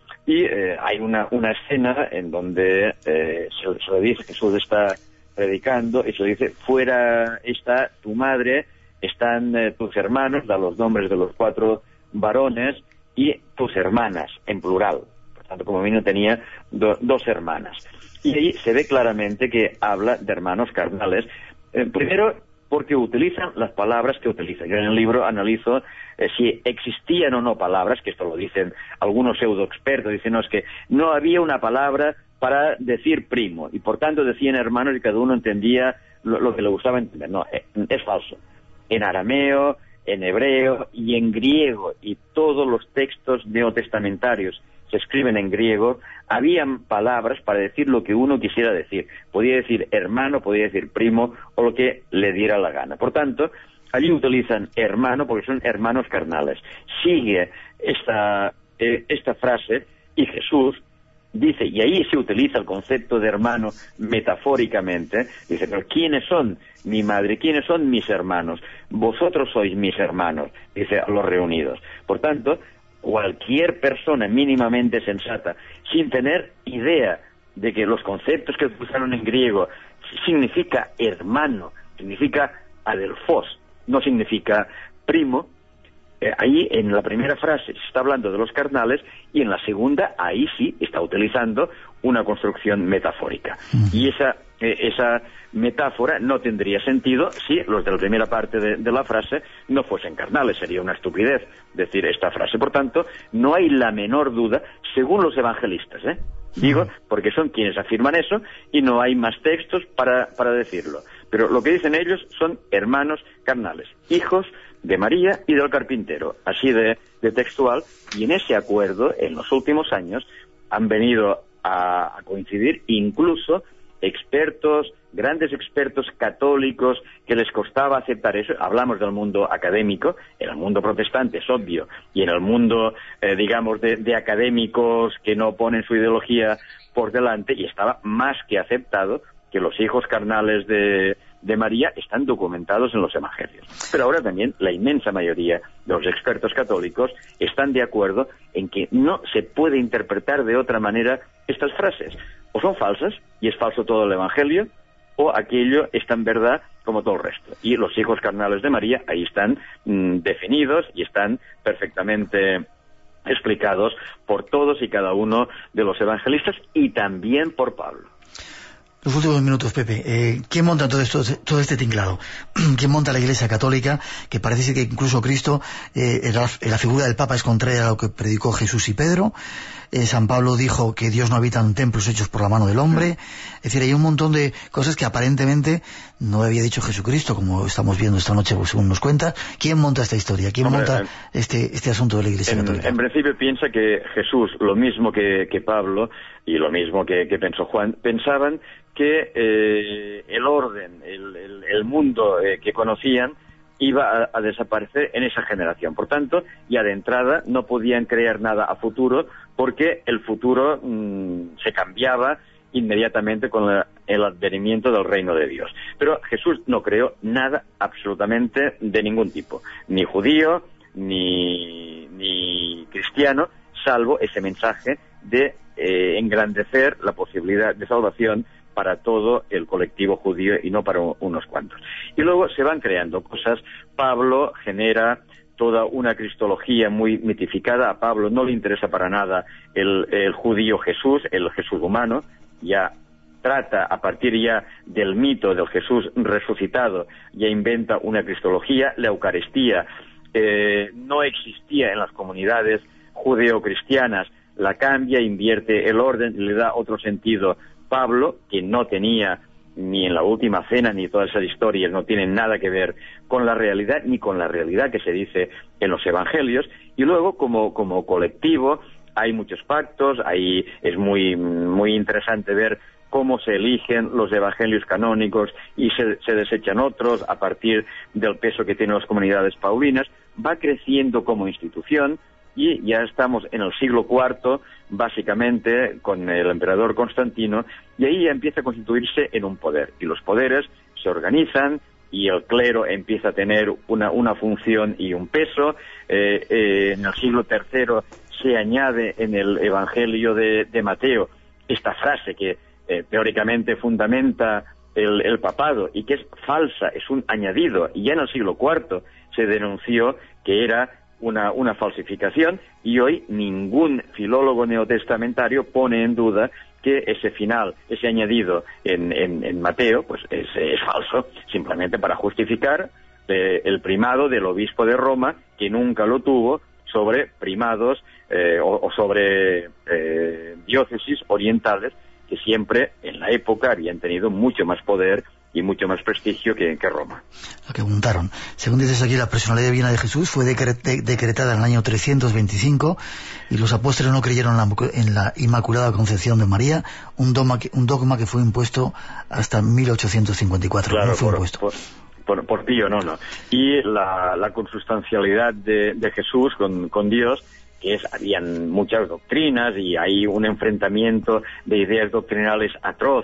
Y eh, hay una, una escena en donde eh, se, se le dice, Jesús está predicando, y se le dice, fuera está tu madre, están eh, tus hermanos, da los nombres de los cuatro varones, y tus hermanas, en plural. Por tanto, como mínimo tenía do, dos hermanas. Y ahí se ve claramente que habla de hermanos carnales. Eh, primero, porque utilizan las palabras que utilizan. Yo en el libro analizo eh, si existían o no palabras, que esto lo dicen algunos pseudoexpertos, dicen, no, es que no había una palabra para decir primo, y por tanto decían hermanos y cada uno entendía lo, lo que le gustaba entender. No, es, es falso. En arameo, en hebreo y en griego, y todos los textos neotestamentarios se escriben en griego, habían palabras para decir lo que uno quisiera decir. Podía decir hermano, podía decir primo, o lo que le diera la gana. Por tanto, allí utilizan hermano porque son hermanos carnales. Sigue esta, eh, esta frase, y Jesús dice, y ahí se utiliza el concepto de hermano metafóricamente, dice, pero ¿quiénes son mi madre? ¿Quiénes son mis hermanos? Vosotros sois mis hermanos, dice a los reunidos. Por tanto, cualquier persona mínimamente sensata, sin tener idea de que los conceptos que usaron en griego significa hermano, significa adelfos, no significa primo, Eh, ahí en la primera frase se está hablando de los carnales, y en la segunda ahí sí está utilizando una construcción metafórica. Y esa, eh, esa metáfora no tendría sentido si los de la primera parte de, de la frase no fuesen carnales. Sería una estupidez decir esta frase. Por tanto, no hay la menor duda, según los evangelistas, ¿eh? Digo, porque son quienes afirman eso y no hay más textos para, para decirlo. Pero lo que dicen ellos son hermanos carnales, hijos de María y del carpintero, así de, de textual, y en ese acuerdo, en los últimos años, han venido a, a coincidir incluso expertos, grandes expertos católicos que les costaba aceptar eso. Hablamos del mundo académico, en el mundo protestante es obvio, y en el mundo, eh, digamos, de, de académicos que no ponen su ideología por delante, y estaba más que aceptado que los hijos carnales de, de María están documentados en los evangelios. Pero ahora también la inmensa mayoría de los expertos católicos están de acuerdo en que no se puede interpretar de otra manera estas frases. O son falsas, y es falso todo el evangelio, o aquello es tan verdad como todo el resto. Y los hijos carnales de María ahí están mmm, definidos y están perfectamente explicados por todos y cada uno de los evangelistas y también por Pablo. Los últimos minutos, Pepe. Eh, ¿Quién monta todo esto, todo este tinglado? ¿Quién monta la Iglesia Católica? Que parece ser que incluso Cristo, eh, la, la figura del Papa es contraria a lo que predicó Jesús y Pedro. Eh, San Pablo dijo que Dios no habita en templos hechos por la mano del hombre. Es decir, hay un montón de cosas que aparentemente no había dicho Jesucristo, como estamos viendo esta noche, según nos cuenta. ¿Quién monta esta historia? ¿Quién Hombre, monta este, este asunto de la Iglesia en, Católica? En principio piensa que Jesús, lo mismo que, que Pablo y lo mismo que, que pensó Juan, pensaban que eh, el orden, el, el, el mundo eh, que conocían iba a, a desaparecer en esa generación. Por tanto, ya de entrada no podían creer nada a futuro, porque el futuro mmm, se cambiaba inmediatamente con la, el advenimiento del reino de Dios. Pero Jesús no creó nada absolutamente de ningún tipo, ni judío, ni, ni cristiano, salvo ese mensaje de eh, engrandecer la posibilidad de salvación para todo el colectivo judío y no para unos cuantos. Y luego se van creando cosas. Pablo genera toda una cristología muy mitificada. A Pablo no le interesa para nada el, el judío Jesús, el Jesús humano. Ya trata, a partir ya del mito del Jesús resucitado, ya inventa una cristología. La Eucaristía eh, no existía en las comunidades judeo-cristianas, la cambia, invierte el orden, le da otro sentido. Pablo, que no tenía ni en la última cena ni todas esas historias, no tienen nada que ver con la realidad ni con la realidad que se dice en los evangelios. Y luego, como, como colectivo, hay muchos pactos, ahí es muy, muy interesante ver cómo se eligen los evangelios canónicos y se, se desechan otros a partir del peso que tienen las comunidades paulinas. Va creciendo como institución. Y ya estamos en el siglo cuarto, básicamente, con el emperador Constantino, y ahí ya empieza a constituirse en un poder. Y los poderes se organizan, y el clero empieza a tener una, una función y un peso. Eh, eh, en el siglo tercero se añade en el Evangelio de, de Mateo esta frase que eh, teóricamente fundamenta el, el papado, y que es falsa, es un añadido. Y ya en el siglo cuarto se denunció que era Una, una falsificación, y hoy ningún filólogo neotestamentario pone en duda que ese final, ese añadido en, en, en Mateo, pues es, es falso, simplemente para justificar eh, el primado del obispo de Roma, que nunca lo tuvo, sobre primados eh, o, o sobre eh, diócesis orientales, que siempre en la época habían tenido mucho más poder y mucho más prestigio que, que Roma. Lo que apuntaron. Según dices aquí, la personalidad divina de Jesús fue decre- de- decretada en el año trescientos veinticinco, y los apóstoles no creyeron en la, en la Inmaculada Concepción de María, un dogma, que, un dogma que fue impuesto hasta mil ochocientos cincuenta y cuatro. Claro, no fue por, impuesto. Por, por, por Pío no, no. Y la, la consustancialidad de, de Jesús con, con Dios, que es, habían muchas doctrinas y hay un enfrentamiento de ideas doctrinales atroz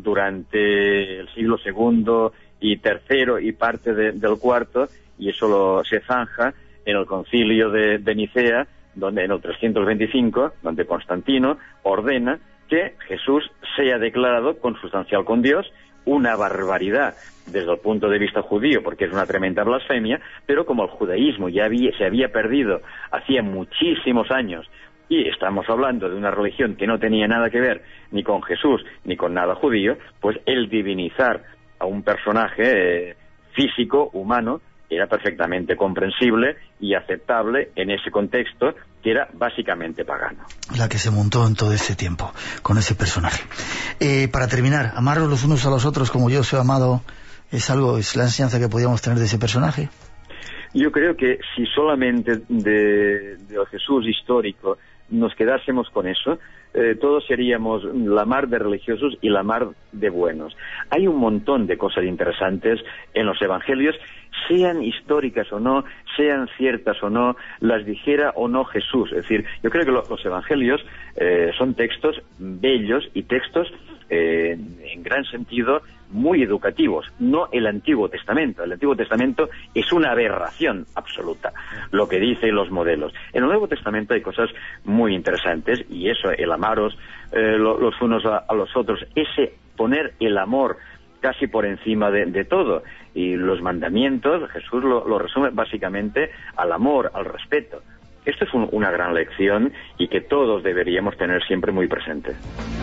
durante el siglo segundo y tercero y parte de, del cuarto, y eso lo, se zanja en el concilio de, de Nicea, donde en el trescientos veinticinco, donde Constantino ordena que Jesús sea declarado consustancial con Dios, una barbaridad desde el punto de vista judío, porque es una tremenda blasfemia, pero como el judaísmo ya había, se había perdido hacía muchísimos años, y estamos hablando de una religión que no tenía nada que ver ni con Jesús ni con nada judío, pues el divinizar a un personaje eh, físico, humano, era perfectamente comprensible y aceptable en ese contexto que era básicamente pagano. La que se montó en todo ese tiempo, con ese personaje. Eh, para terminar, amaros los unos a los otros como yo soy amado, ¿es algo, es la enseñanza que podíamos tener de ese personaje? Yo creo que si solamente de, de Jesús histórico nos quedásemos con eso, eh, todos seríamos la mar de religiosos y la mar de buenos. Hay un montón de cosas interesantes en los evangelios, sean históricas o no, sean ciertas o no, las dijera o no Jesús. Es decir, yo creo que lo, los evangelios eh, son textos bellos y textos eh, en gran sentido muy educativos, no el Antiguo Testamento. El Antiguo Testamento es una aberración absoluta, lo que dice los modelos. En el Nuevo Testamento hay cosas muy interesantes, y eso, el amaros eh, lo, los unos a, a los otros, ese poner el amor casi por encima de, de todo. Y los mandamientos, Jesús lo, lo resume básicamente al amor, al respeto. Esto es un, una gran lección y que todos deberíamos tener siempre muy presente.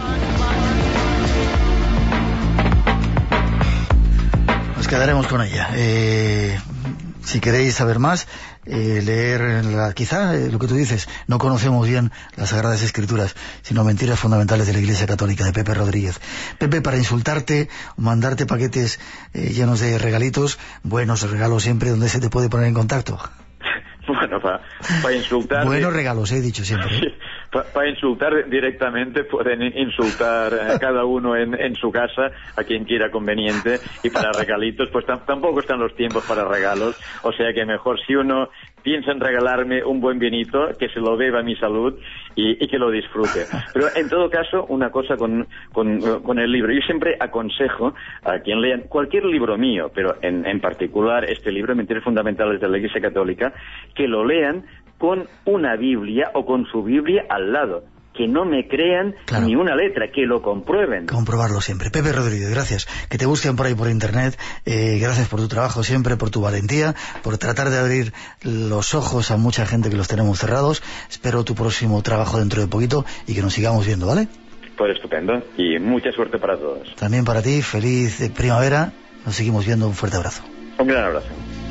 Nos quedaremos con ella. Eh, si queréis saber más, eh, leer, la, quizá eh, lo que tú dices, no conocemos bien las Sagradas Escrituras, sino Mentiras Fundamentales de la Iglesia Católica, de Pepe Rodríguez. Pepe, para insultarte, mandarte paquetes eh, llenos de regalitos, buenos regalos siempre, ¿dónde se te puede poner en contacto? Bueno, para pa insultar... Buenos regalos, he dicho siempre. ¿eh? Para pa insultar directamente pueden insultar a cada uno en, en su casa, a quien quiera conveniente, y para regalitos, pues tampoco están los tiempos para regalos, o sea que mejor si uno piensa en regalarme un buen vinito, que se lo beba a mi salud y, y que lo disfrute. Pero en todo caso, una cosa con, con, con el libro. Yo siempre aconsejo a quien lean cualquier libro mío, pero en, en particular este libro, Mentiras Fundamentales de la Iglesia Católica, que lo lean con una Biblia o con su Biblia al lado. Que no me crean claro. ni una letra, que lo comprueben. Comprobarlo siempre. Pepe Rodríguez, gracias. Que te busquen por ahí por internet. Eh, gracias por tu trabajo siempre, por tu valentía, por tratar de abrir los ojos a mucha gente que los tenemos cerrados. Espero tu próximo trabajo dentro de poquito y que nos sigamos viendo, ¿vale? Pues estupendo. Y mucha suerte para todos. También para ti, feliz primavera. Nos seguimos viendo. Un fuerte abrazo. Un gran abrazo.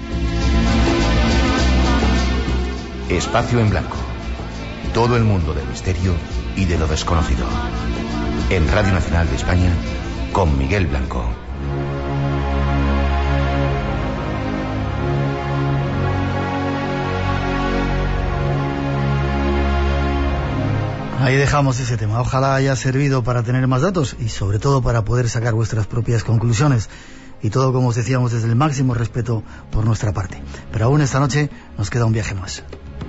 Espacio en Blanco. Todo el mundo del misterio y de lo desconocido. En Radio Nacional de España, con Miguel Blanco. Ahí dejamos ese tema. Ojalá haya servido para tener más datos y sobre todo para poder sacar vuestras propias conclusiones. Y todo, como os decíamos, desde el máximo respeto por nuestra parte. Pero aún esta noche nos queda un viaje más.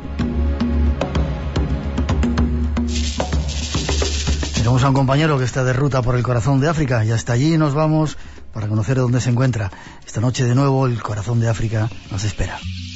Tenemos a un compañero que está de ruta por el corazón de África y hasta allí nos vamos para conocer dónde se encuentra. Esta noche de nuevo el corazón de África nos espera.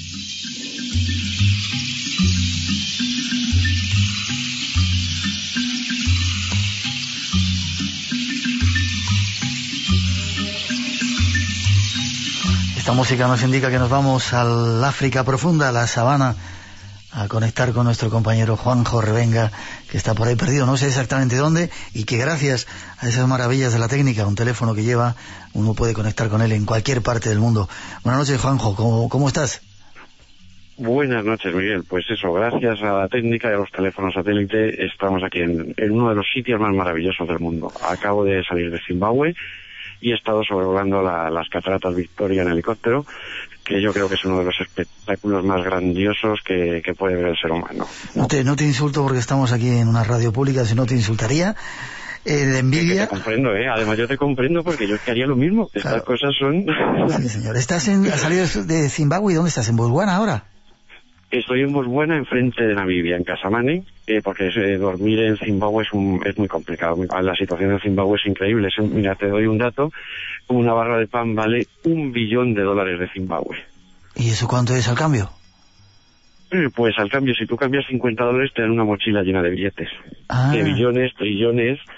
Esta música nos indica que nos vamos al África profunda, a la sabana, a conectar con nuestro compañero Juanjo Revenga, que está por ahí perdido, no sé exactamente dónde, y que gracias a esas maravillas de la técnica, un teléfono que lleva, uno puede conectar con él en cualquier parte del mundo. Buenas noches, Juanjo, ¿cómo, cómo estás? Buenas noches, Miguel. Pues eso, gracias a la técnica y a los teléfonos satélite, estamos aquí en, en uno de los sitios más maravillosos del mundo. Acabo de salir de Zimbabue y he estado sobrevolando la, las cataratas Victoria en helicóptero, que yo creo que es uno de los espectáculos más grandiosos que, que puede ver el ser humano. No te, no te insulto porque estamos aquí en una radio pública, si no te insultaría. Eh, de envidia... Te comprendo, ¿eh? Además yo te comprendo porque yo haría lo mismo. Estas claro. cosas son... Sí, señor. ¿Estás en, has salido de Zimbabue y dónde estás? ¿En Botswana ahora? Estoy en Botswana, enfrente de Namibia, en Casamane, eh, porque eh, dormir en Zimbabue es, un, es muy complicado. La situación en Zimbabue es increíble. Es, mira, te doy un dato. Una barra de pan vale un billón de dólares de Zimbabue. ¿Y eso cuánto es al cambio? Eh, pues al cambio, si tú cambias cincuenta dólares, te dan una mochila llena de billetes. Ah. De billones, trillones...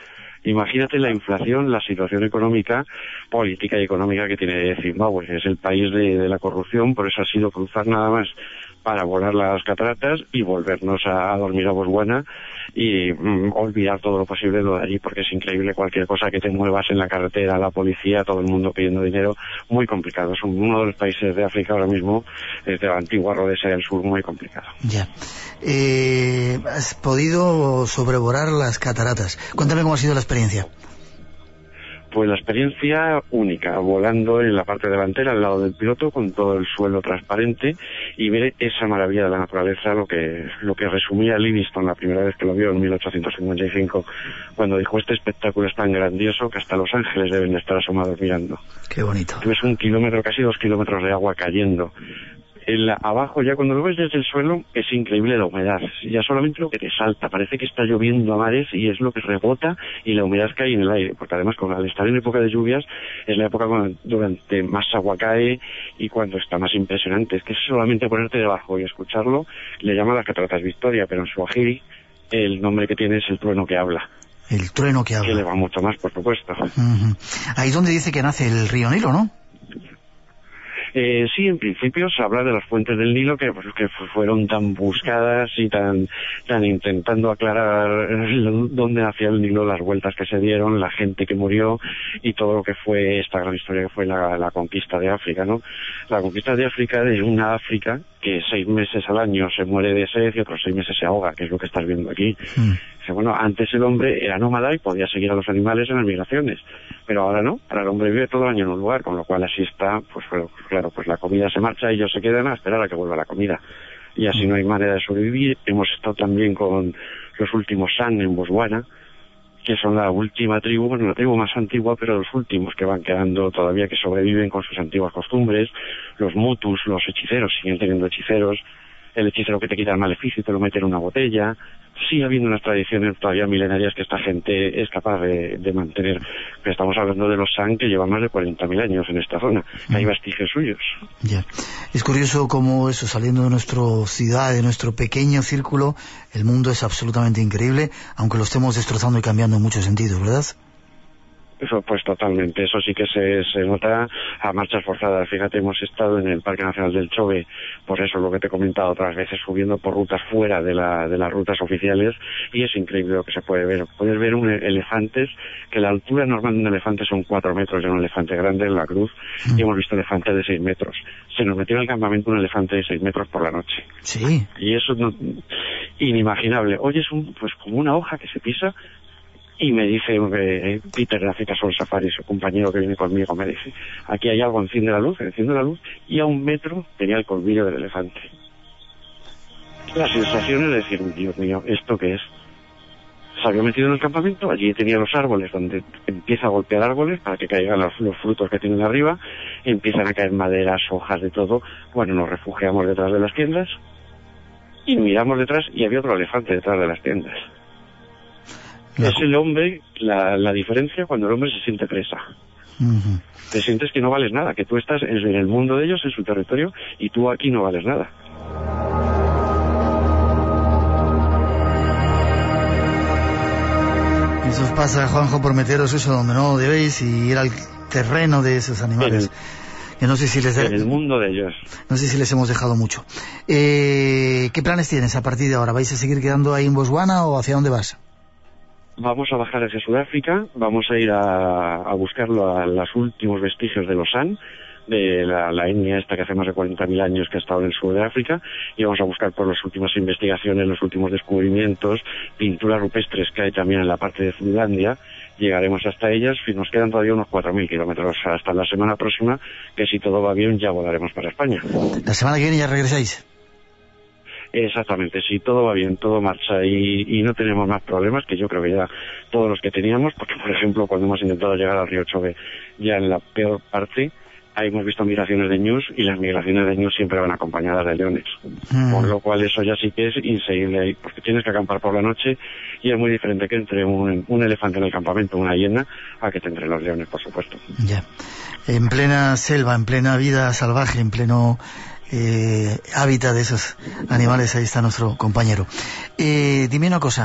Imagínate la inflación, la situación económica, política y económica que tiene Zimbabue. Es el país de, de la corrupción, por eso ha sido cruzar nada más para volar las cataratas y volvernos a, a dormir a Botswana y mm, olvidar todo lo posible de allí, porque es increíble cualquier cosa que te muevas en la carretera, la policía, todo el mundo pidiendo dinero, muy complicado. Es uno de los países de África ahora mismo, desde la antigua Rodesia del Sur, muy complicado. Ya. Eh, has podido sobrevolar las cataratas. Cuéntame cómo ha sido la experiencia. Pues la experiencia única, volando en la parte delantera al lado del piloto con todo el suelo transparente y ver esa maravilla de la naturaleza, lo que lo que resumía Livingstone la primera vez que lo vio en mil ochocientos cincuenta y cinco, cuando dijo: este espectáculo es tan grandioso que hasta Los Ángeles deben de estar asomados mirando. Qué bonito. Ves un kilómetro, casi dos kilómetros de agua cayendo. El, abajo, ya cuando lo ves desde el suelo, es increíble la humedad. Ya solamente lo que te salta, parece que está lloviendo a mares y es lo que rebota y la humedad cae en el aire. Porque además, con, al estar en época de lluvias, es la época cuando, durante más agua cae y cuando está más impresionante. Es que solamente ponerte debajo y escucharlo, le llaman las cataratas Victoria, pero en Swahili el nombre que tiene es el trueno que habla. El trueno que habla. Que le va mucho más, por supuesto. Uh-huh. Ahí es donde dice que nace el río Nilo, ¿no? Eh, sí, en principio se habla de las fuentes del Nilo que, pues, que fueron tan buscadas y tan, tan intentando aclarar dónde nació el Nilo, las vueltas que se dieron, la gente que murió y todo lo que fue esta gran historia que fue la, la conquista de África, ¿no? La conquista de África, de una África que seis meses al año se muere de sed y otros seis meses se ahoga, que es lo que estás viendo aquí. Mm. Bueno, antes el hombre era nómada y podía seguir a los animales en las migraciones, pero ahora no, ahora el hombre vive todo el año en un lugar, con lo cual así está, pues claro, pues la comida se marcha y ellos se quedan a esperar a que vuelva la comida. Y así no hay manera de sobrevivir. Hemos estado también con los últimos San en Botswana, que son la última tribu, bueno, la tribu más antigua, pero los últimos que van quedando todavía, que sobreviven con sus antiguas costumbres. Los Mutus, los hechiceros, siguen teniendo hechiceros. El hechicero que te quita el maleficio y te lo mete en una botella. Sigue habiendo unas tradiciones todavía milenarias que esta gente es capaz de, de mantener. Pero estamos hablando de los San, que llevan más de cuarenta mil años en esta zona. Mm. Hay vestigios suyos. Ya. Es curioso cómo eso, saliendo de nuestra ciudad, de nuestro pequeño círculo, el mundo es absolutamente increíble, aunque lo estemos destrozando y cambiando en muchos sentidos, ¿verdad? Eso, pues totalmente, eso sí que se, se nota a marchas forzadas. Fíjate, hemos estado en el Parque Nacional del Chobe, por eso lo que te he comentado otras veces, subiendo por rutas fuera de, la, de las rutas oficiales, y es increíble lo que se puede ver. Puedes ver un elefantes, que la altura normal de un elefante son cuatro metros, de un elefante grande en la cruz, mm. y hemos visto elefantes de seis metros. Se nos metió en el campamento un elefante de seis metros por la noche. Sí. Y eso es no, inimaginable. Oyes un, pues como una hoja que se pisa. Y me dice eh, Peter de África Sol Safari, su compañero que viene conmigo, me dice: aquí hay algo, enciende la luz, enciende la luz, y a un metro tenía el colmillo del elefante. La sensación es decir: Dios mío, ¿esto qué es? Se había metido en el campamento, allí tenía los árboles, donde empieza a golpear árboles para que caigan los, los frutos que tienen arriba, empiezan a caer maderas, hojas, de todo. Bueno, nos refugiamos detrás de las tiendas, y miramos detrás, y había otro elefante detrás de las tiendas. La... Es el hombre, la, la diferencia cuando el hombre se siente presa. Uh-huh. Te sientes que no vales nada, que tú estás en el mundo de ellos, en su territorio, y tú aquí no vales nada. Eso os pasa, Juanjo, por meteros eso donde no debéis y ir al terreno de esos animales. El, que no sé si les de... En el mundo de ellos. No sé si les hemos dejado mucho. Eh, ¿Qué planes tienes a partir de ahora? ¿Vais a seguir quedando ahí en Botswana o hacia dónde vas? Vamos a bajar hacia Sudáfrica, vamos a ir a, a buscar lo, los últimos vestigios de los San, de la, la etnia esta que hace más de cuarenta mil años que ha estado en el sur de África, y vamos a buscar por las últimas investigaciones, los últimos descubrimientos, pinturas rupestres que hay también en la parte de Finlandia. Llegaremos hasta ellas y nos quedan todavía unos cuatro mil kilómetros hasta la semana próxima, que si todo va bien ya volaremos para España. ¿La semana que viene ya regresáis? Exactamente, si todo va bien, todo marcha y, y no tenemos más problemas, que yo creo que ya todos los que teníamos, porque por ejemplo cuando hemos intentado llegar al río Chobe, ya en la peor parte, ahí hemos visto migraciones de ñus y las migraciones de ñus siempre van acompañadas de leones, mm. con lo cual eso ya sí que es inseguible ahí, porque tienes que acampar por la noche y es muy diferente que entre un, un elefante en el campamento, una hiena, a que te entre los leones, por supuesto. Ya, en plena selva, en plena vida salvaje, en pleno... Eh, hábitat de esos animales, ahí está nuestro compañero. Eh, dime una cosa,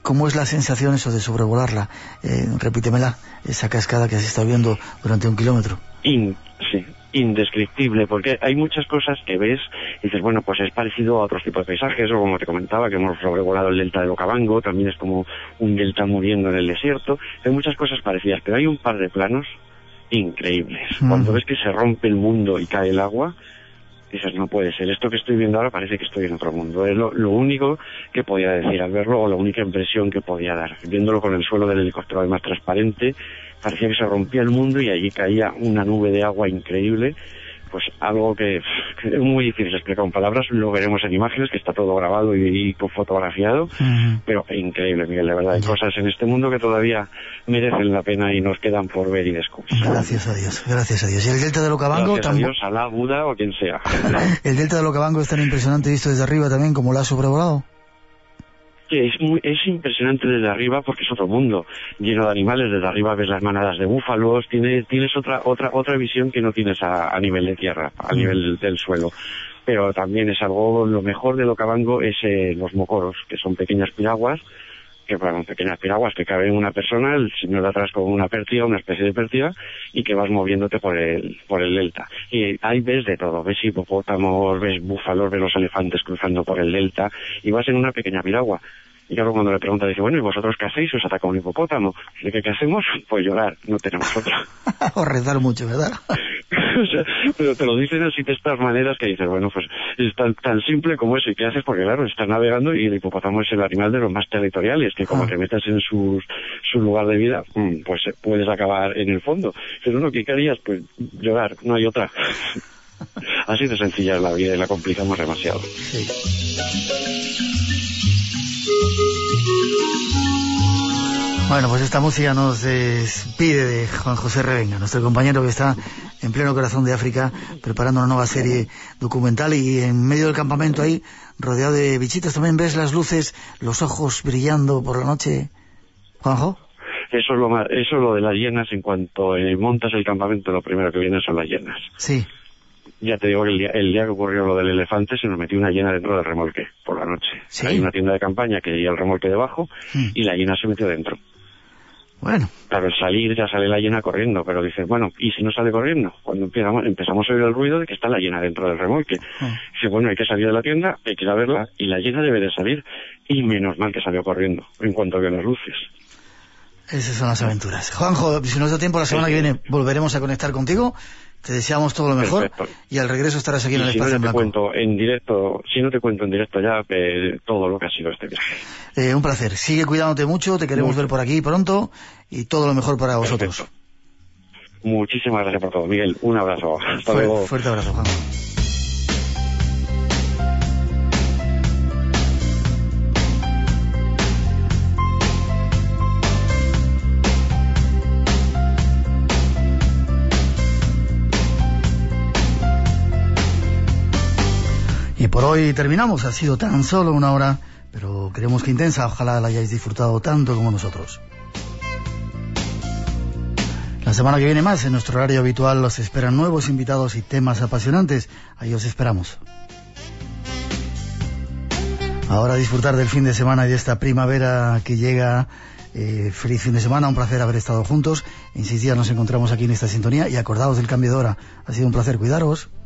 ¿Cómo es la sensación eso de sobrevolarla? Eh, repítemela, esa cascada que has estado viendo durante un kilómetro. In, sí, indescriptible, porque hay muchas cosas que ves y dices, bueno, pues es parecido a otros tipos de paisajes, o como te comentaba, que hemos sobrevolado el delta del Okavango, también es como un delta muriendo en el desierto. Hay muchas cosas parecidas, pero hay un par de planos increíbles. Mm. Cuando ves que se rompe el mundo y cae el agua, dices, no puede ser, esto que estoy viendo ahora parece que estoy en otro mundo. Es lo, lo único que podía decir al verlo, o la única impresión que podía dar. Viéndolo con el suelo del helicóptero además transparente, parecía que se rompía el mundo y allí caía una nube de agua increíble. Pues algo que, que es muy difícil explicar con palabras, lo veremos en imágenes, que está todo grabado y, y fotografiado, uh-huh. Pero increíble, Miguel, de verdad, hay cosas en este mundo que todavía merecen la pena y nos quedan por ver y descubrir. Gracias a Dios, gracias a Dios. ¿Y el delta del Okavango? Gracias a Dios, Alá, Buda o quien sea. ¿El delta del Okavango es tan impresionante visto desde arriba también como lo ha sobrevolado? Es, muy, es impresionante desde arriba porque es otro mundo, lleno de animales. Desde arriba ves las manadas de búfalos, tienes, tienes otra otra otra visión que no tienes a, a nivel de tierra, a nivel del suelo. Pero también es algo, lo mejor del Okavango es eh, los mocoros, que son pequeñas piraguas, que bueno, pequeñas piraguas que caben una persona, el señor de atrás con una pértiga, una especie de pértiga, y que vas moviéndote por el por el delta. Y ahí ves de todo, ves hipopótamos, ves búfalos, ves los elefantes cruzando por el delta, y vas en una pequeña piragua. Y claro, cuando le pregunta, dice, bueno, ¿y vosotros qué hacéis? ¿Os ataca un hipopótamo? ¿De qué, qué hacemos? Pues llorar, no tenemos otra. O rezar mucho, ¿verdad? O sea, pero te lo dicen así de estas maneras que dices, bueno, pues es tan, tan simple como eso. ¿Y qué haces? Porque claro, estás navegando y el hipopótamo es el animal de los más territoriales, que como ah. te metas en sus, su lugar de vida, pues puedes acabar en el fondo. Pero no, ¿qué harías? Pues llorar, no hay otra. Así de sencilla es la vida y la complicamos demasiado. Sí. Bueno, pues esta música nos despide de Juan José Revenga, nuestro compañero que está en pleno corazón de África preparando una nueva serie documental, y en medio del campamento ahí, rodeado de bichitos, también ves las luces, los ojos brillando por la noche, Juanjo. Eso es lo más, eso es lo de las hienas. En cuanto eh, montas el campamento, lo primero que viene son las hienas. Sí. Ya te digo que el día, el día que ocurrió lo del elefante se nos metió una hiena dentro del remolque por la noche. ¿Sí? Hay una tienda de campaña que lleva el remolque debajo mm. y la hiena se metió dentro. Bueno. Claro, al salir ya sale la hiena corriendo, pero dices, bueno, ¿y si no sale corriendo? Cuando empezamos, empezamos a oír el ruido de que está la hiena dentro del remolque. Mm. Dice, bueno, hay que salir de la tienda, hay que ir a verla, y la hiena debe de salir, y menos mal que salió corriendo en cuanto vio las luces. Esas son las aventuras. Juanjo, si nos da tiempo, la semana sí. que viene volveremos a conectar contigo. Te deseamos todo lo mejor. Perfecto. Y al regreso estarás aquí y en el si Espacio no en Blanco. Te cuento en directo, si no te cuento en directo ya eh, todo lo que ha sido este viaje. Eh, un placer. Sigue cuidándote mucho, te queremos mucho. ver por aquí pronto, y todo lo mejor para vosotros. Perfecto. Muchísimas gracias por todo, Miguel. Un abrazo. Hasta Fuerte, luego. Fuerte abrazo, Juanjo. Y por hoy terminamos, ha sido tan solo una hora, pero creemos que intensa, ojalá la hayáis disfrutado tanto como nosotros. La semana que viene más, en nuestro horario habitual, los esperan nuevos invitados y temas apasionantes, ahí os esperamos. Ahora disfrutar del fin de semana y de esta primavera que llega. Eh, feliz fin de semana, un placer haber estado juntos. En seis días nos encontramos aquí en esta sintonía y acordaos del cambio de hora, ha sido un placer, cuidaros.